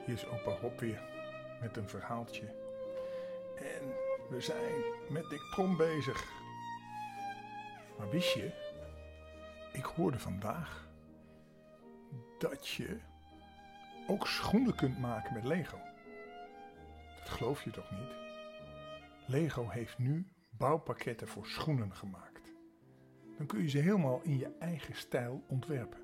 Hier is opa Rob weer met een verhaaltje. En we zijn met Dick Trom bezig. Maar wist je, ik hoorde vandaag dat je ook schoenen kunt maken met Lego. Dat geloof je toch niet? Lego heeft nu bouwpakketten voor schoenen gemaakt. Dan kun je ze helemaal in je eigen stijl ontwerpen.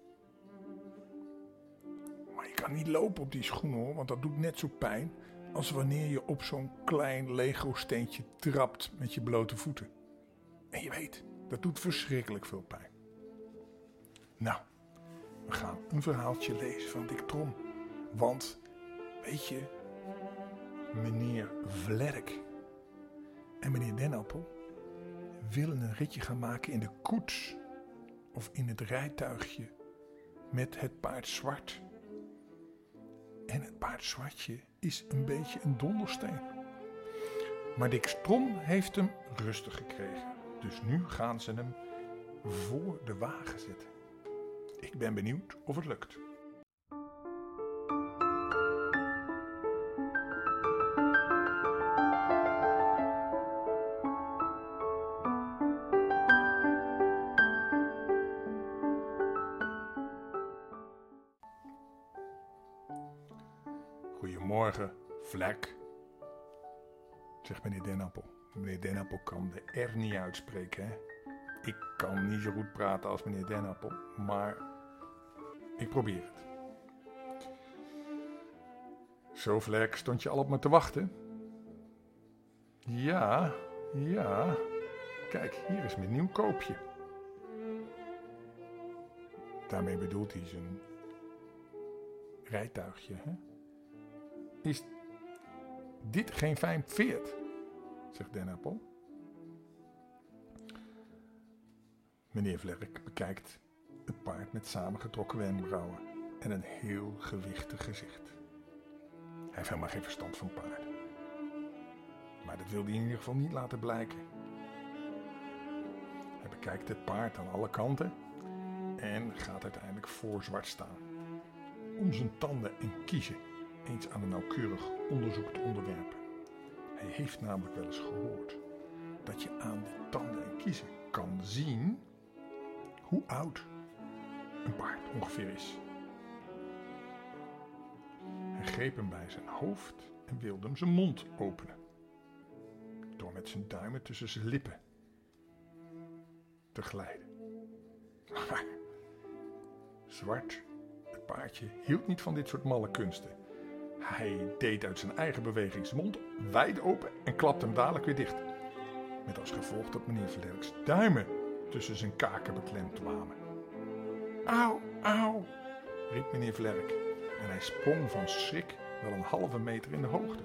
Maar je kan niet lopen op die schoenen hoor, want dat doet net zo pijn als wanneer je op zo'n klein Lego steentje trapt met je blote voeten. En je weet, dat doet verschrikkelijk veel pijn. Nou, we gaan een verhaaltje lezen van Dick Trom. Want, weet je, meneer Vlerk en meneer Dennenappel willen een ritje gaan maken in de koets of in het rijtuigje met het paard Zwart. En het paard Zwartje is een beetje een dondersteen. Maar Dick Trom heeft hem rustig gekregen. Dus nu gaan ze hem voor de wagen zetten. Ik ben benieuwd of het lukt. Goedemorgen, Vlek, zegt meneer Dennenappel. Meneer Dennenappel kan de R niet uitspreken, hè. Ik kan niet zo goed praten als meneer Dennenappel, maar ik probeer het. Zo, Vlek, stond je al op me te wachten? Ja. Kijk, hier is mijn nieuw koopje. Daarmee bedoelt hij zijn rijtuigje, hè. Is dit geen fijn veert? Zegt Dennenappel. Meneer Vlerk bekijkt het paard met samengetrokken wenkbrauwen en een heel gewichtig gezicht. Hij heeft helemaal geen verstand van paarden. Maar dat wil hij in ieder geval niet laten blijken. Hij bekijkt het paard aan alle kanten en gaat uiteindelijk voor Zwart staan. Om zijn tanden en kiezen eens aan een nauwkeurig onderzoek te onderwerpen. Hij heeft namelijk wel eens gehoord dat je aan de tanden en kiezen kan zien hoe oud een paard ongeveer is. Hij greep hem bij zijn hoofd en wilde hem zijn mond openen. Door met zijn duimen tussen zijn lippen te glijden. Maar Zwart, het paardje, hield niet van dit soort malle kunsten. Hij deed uit zijn eigen beweging zijn mond wijd open en klapte hem dadelijk weer dicht. Met als gevolg dat meneer Vlerks duimen tussen zijn kaken beklemd kwamen. Auw, riep meneer Vlerk en hij sprong van schrik wel een halve meter in de hoogte.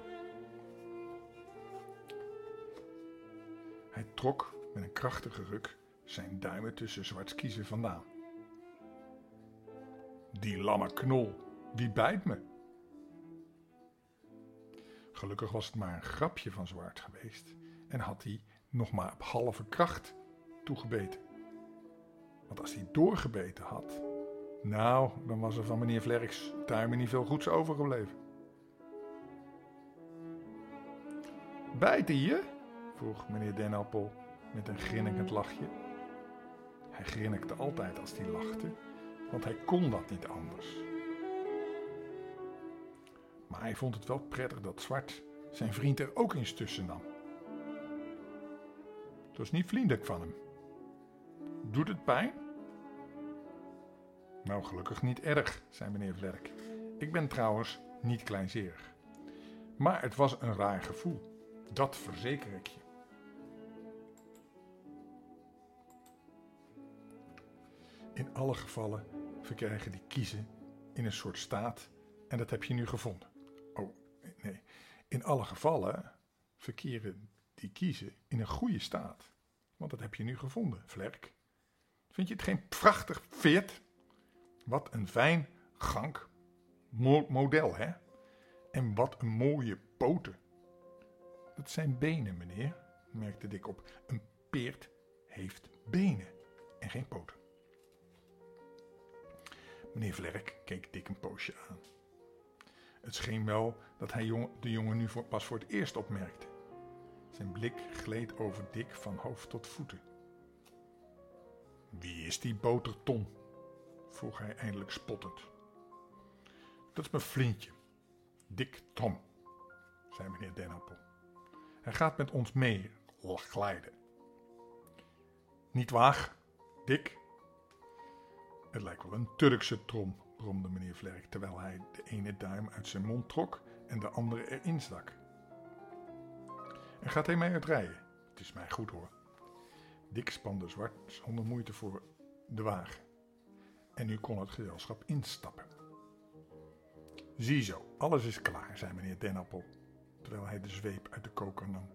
Hij trok met een krachtige ruk zijn duimen tussen Zwarts kiezen vandaan. Die lamme knol, wie bijt me? Gelukkig was het maar een grapje van Zwart geweest en had hij nog maar op halve kracht toegebeten. Want als hij doorgebeten had, nou, dan was er van meneer Vlerks duimen niet veel goeds overgebleven. Bijt hij je? Vroeg meneer Dennenappel met een grinnikend lachje. Hij grinnikte altijd als hij lachte, want hij kon dat niet anders. Maar hij vond het wel prettig dat Zwart zijn vriend er ook eens tussen nam. Dat was niet vriendelijk van hem. Doet het pijn? Nou, gelukkig niet erg, zei meneer Vlerk. Ik ben trouwens niet kleinzerig. Maar het was een raar gevoel. Dat verzeker ik je. In alle gevallen verkrijgen die kiezen in een soort staat en dat heb je nu gevonden. Oh, nee. In alle gevallen verkeren die kiezen in een goede staat. Want dat heb je nu gevonden, Vlerk. Vind je het geen prachtig veert? Wat een fijn gank model, hè? En wat een mooie poten. Dat zijn benen, meneer, merkte Dick op. Een peert heeft benen en geen poten. Meneer Vlerk keek Dick een poosje aan. Het scheen wel dat hij de jongen nu pas voor het eerst opmerkte. Zijn blik gleed over Dick van hoofd tot voeten. Wie is die boterton? Vroeg hij eindelijk spottend. Dat is mijn vriendje, Dick Tom, zei meneer Dennenappel. Hij gaat met ons mee glijden. Niet waar, Dick? Het lijkt wel een Turkse trom, bromde meneer Vlerk, terwijl hij de ene duim uit zijn mond trok en de andere erin stak. En gaat hij mij uitrijden? Het is mij goed hoor. Dick spande Zwart zonder moeite voor de wagen. En nu kon het gezelschap instappen. Ziezo, alles is klaar, zei meneer Dennenappel, terwijl hij de zweep uit de koker nam.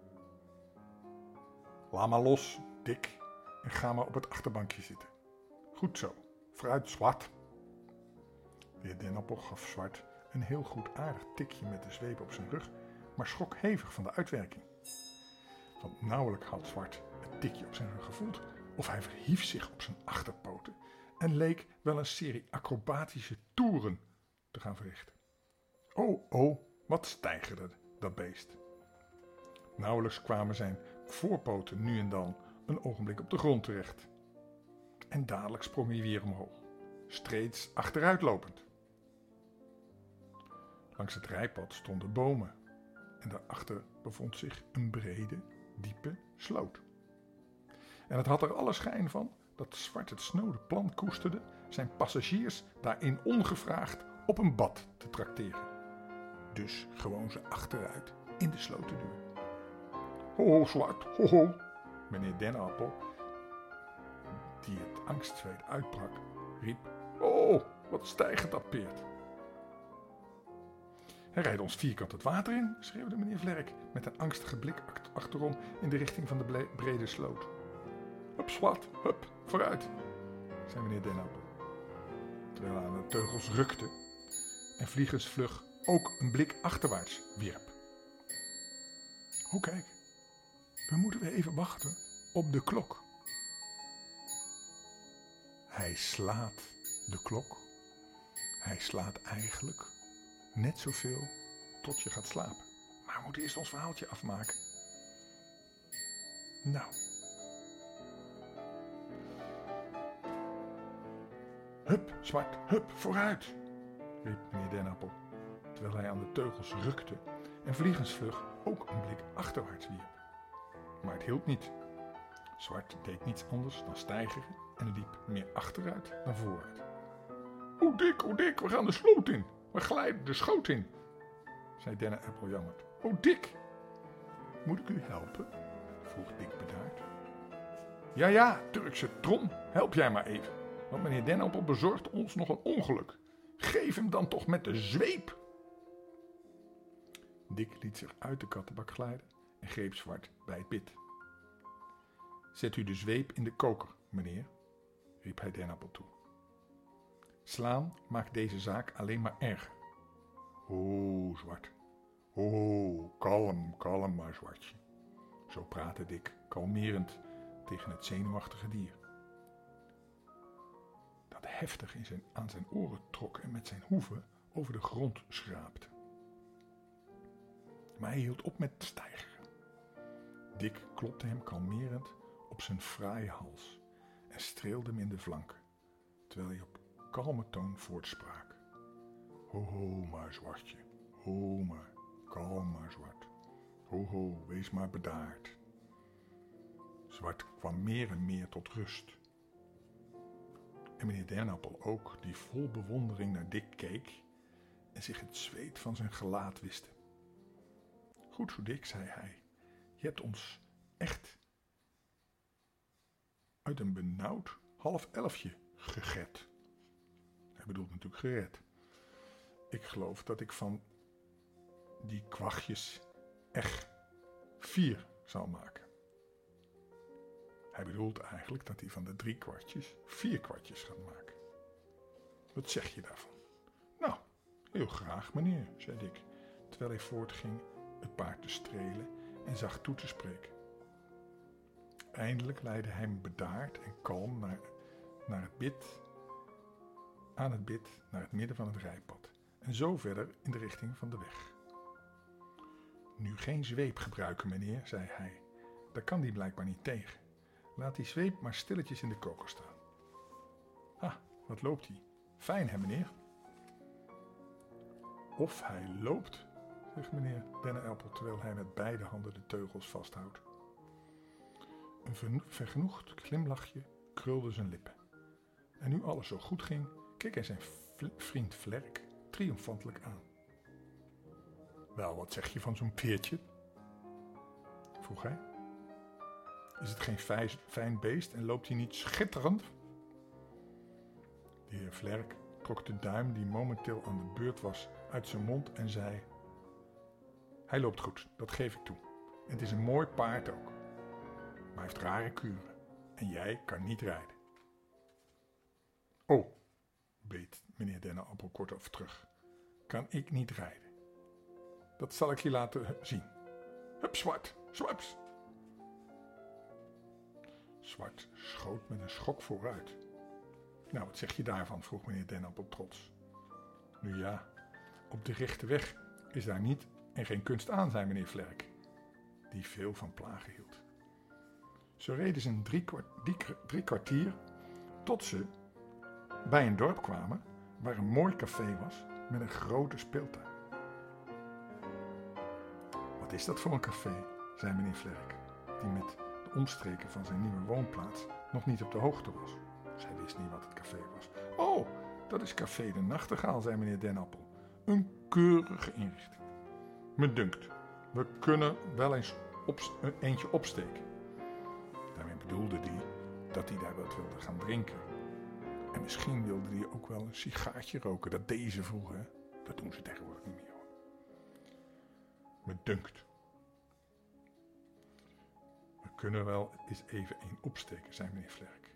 Laat maar los, Dick, en ga maar op het achterbankje zitten. Goed zo, vooruit Zwart. De heer Dennenappel gaf Zwart een heel goed aardig tikje met de zweep op zijn rug, maar schrok hevig van de uitwerking. Want nauwelijks had Zwart het tikje op zijn rug gevoeld, of hij verhief zich op zijn achterpoten en leek wel een serie acrobatische toeren te gaan verrichten. Oh, wat steigerde dat beest. Nauwelijks kwamen zijn voorpoten nu en dan een ogenblik op de grond terecht. En dadelijk sprong hij weer omhoog, steeds achteruitlopend. Langs het rijpad stonden bomen en daarachter bevond zich een brede, diepe sloot. En het had er alle schijn van dat Zwart het snode plan koesterde zijn passagiers daarin ongevraagd op een bad te trakteren. Dus gewoon ze achteruit in de sloot te duwen. Ho, Zwart, ho. Meneer Dennenappel, die het angstzweet uitbrak, riep: Oh, wat stijgend dat peert. Hij rijdt ons vierkant het water in, schreeuwde meneer Vlerk met een angstige blik achterom in de richting van de brede sloot. Hup, Zwart, hup, vooruit, zei meneer Dennenappel, terwijl hij aan de teugels rukte en vliegensvlug ook een blik achterwaarts wierp. Oh, kijk, we moeten weer even wachten op de klok. Hij slaat de klok. Hij slaat eigenlijk net zoveel tot je gaat slapen. Maar we moeten eerst ons verhaaltje afmaken. Nou. Hup, Zwart, hup, vooruit, riep meneer Dennenappel, terwijl hij aan de teugels rukte en vliegensvlug ook een blik achterwaarts wierp. Maar het hielp niet. Zwart deed niets anders dan steigeren en liep meer achteruit dan vooruit. O Dick, we gaan de sloot in. We glijden de schoot in, zei Dennenappel jammerd. O Dick, moet ik u helpen? Vroeg Dick bedaard. Ja, Turkse trom, help jij maar even, want meneer Dennenappel bezorgt ons nog een ongeluk. Geef hem dan toch met de zweep. Dick liet zich uit de kattenbak glijden en greep Zwart bij het bit. Zet u de zweep in de koker, meneer, riep hij Dennenappel toe. Slaan maakt deze zaak alleen maar erger. O, Zwart. O, kalm maar, Zwartje. Zo praatte Dick kalmerend tegen het zenuwachtige dier, dat heftig aan zijn oren trok en met zijn hoeven over de grond schraapte. Maar hij hield op met steigeren. Dick klopte hem kalmerend op zijn fraaie hals en streelde hem in de flanken, terwijl hij op kalme toon voortsprak. Ho, maar, Zwartje. Ho, maar, kalm maar, Zwart. Ho, wees maar bedaard. Zwart kwam meer en meer tot rust. En meneer Dennenappel ook, die vol bewondering naar Dick keek en zich het zweet van zijn gelaat wiste. Goed zo, Dick, zei hij. Je hebt ons echt uit een benauwd 10:30 gered. Hij bedoelt natuurlijk gered. Ik geloof dat ik van die kwagjes echt 4 zal maken. Hij bedoelt eigenlijk dat hij van de 3 kwartjes 4 kwartjes gaat maken. Wat zeg je daarvan? Nou, heel graag, meneer, zei Dick, terwijl hij voortging het paard te strelen en zacht toe te spreken. Eindelijk leidde hij hem bedaard en kalm naar het midden van het rijpad en zo verder in de richting van de weg. Nu geen zweep gebruiken, meneer, zei hij. Daar kan die blijkbaar niet tegen. Laat die zweep maar stilletjes in de koker staan. Ah, wat loopt hij? Fijn, hè, meneer? Of hij loopt, zegt meneer Dennenappel terwijl hij met beide handen de teugels vasthoudt. Een vergenoegd glimlachje krulde zijn lippen. En nu alles zo goed ging, keek hij zijn vriend Vlerk triomfantelijk aan. Wel, wat zeg je van zo'n peertje? Vroeg hij. Is het geen fijn beest en loopt hij niet schitterend? De heer Vlerk trok de duim die momenteel aan de beurt was uit zijn mond en zei: Hij loopt goed, dat geef ik toe. En het is een mooi paard ook. Maar hij heeft rare kuren en jij kan niet rijden. Oh, beet meneer Dennenappel kort over terug. Kan ik niet rijden? Dat zal ik je laten zien. Hup, Zwart, Zwaps! Zwart schoot met een schok vooruit. Nou, wat zeg je daarvan? Vroeg meneer Dennenappel trots. Nu ja, op de rechte weg is daar niet en geen kunst aan, zei meneer Vlerk, die veel van plagen hield. Zo reden ze drie kwartier tot ze bij een dorp kwamen waar een mooi café was met een grote speeltuin. Wat is dat voor een café? Zei meneer Vlerk, die met de omstreken van zijn nieuwe woonplaats nog niet op de hoogte was. Zij wist niet wat het café was. Oh, dat is Café de Nachtegaal, zei meneer Dennenappel. Een keurige inrichting. Me dunkt, we kunnen wel eens eentje opsteken. Daarmee bedoelde hij dat hij daar wat wilde gaan drinken. En misschien wilde hij ook wel een sigaartje roken. Dat deden ze vroeger, hè? Dat doen ze tegenwoordig niet meer, hoor. Me dunkt. We kunnen wel eens even een opsteken, zei meneer Vlerk.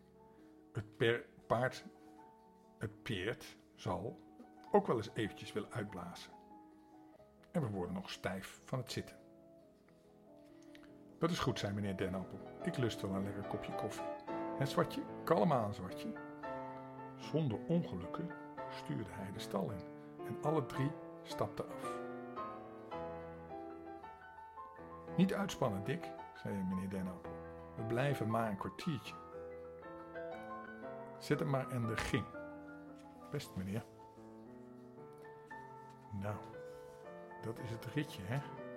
Het peert zal ook wel eens eventjes willen uitblazen. En we worden nog stijf van het zitten. Dat is goed, zei meneer Dennenappel. Ik lust wel een lekker kopje koffie. En Zwartje, kalm aan, Zwartje. Zonder ongelukken stuurde hij de stal in. En alle drie stapten af. Niet uitspannen, Dick, zei meneer Dennenappel. We blijven maar een kwartiertje. Zet hem maar in de ging. Best, meneer. Nou, dat is het ritje, hè?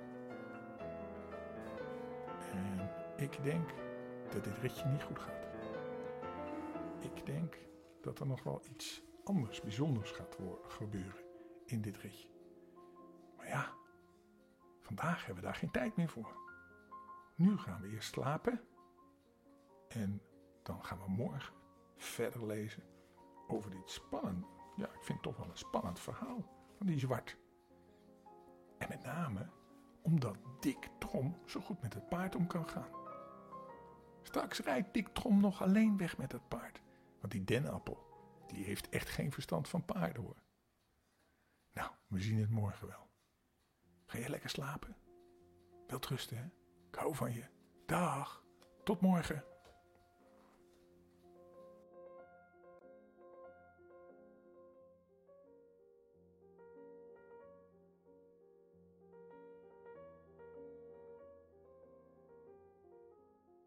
En ik denk dat dit ritje niet goed gaat. Ik denk dat er nog wel iets anders, bijzonders gaat gebeuren in dit ritje. Maar ja, vandaag hebben we daar geen tijd meer voor. Nu gaan we eerst slapen. En dan gaan we morgen verder lezen over dit spannend, ja, ik vind het toch wel een spannend verhaal van die Zwart. En met name omdat Dick Trom zo goed met het paard om kan gaan. Straks rijdt Dick Trom nog alleen weg met het paard. Want die Dennenappel, die heeft echt geen verstand van paarden, hoor. Nou, we zien het morgen wel. Ga je lekker slapen? Wilt rusten, hè? Ik hou van je. Dag, tot morgen.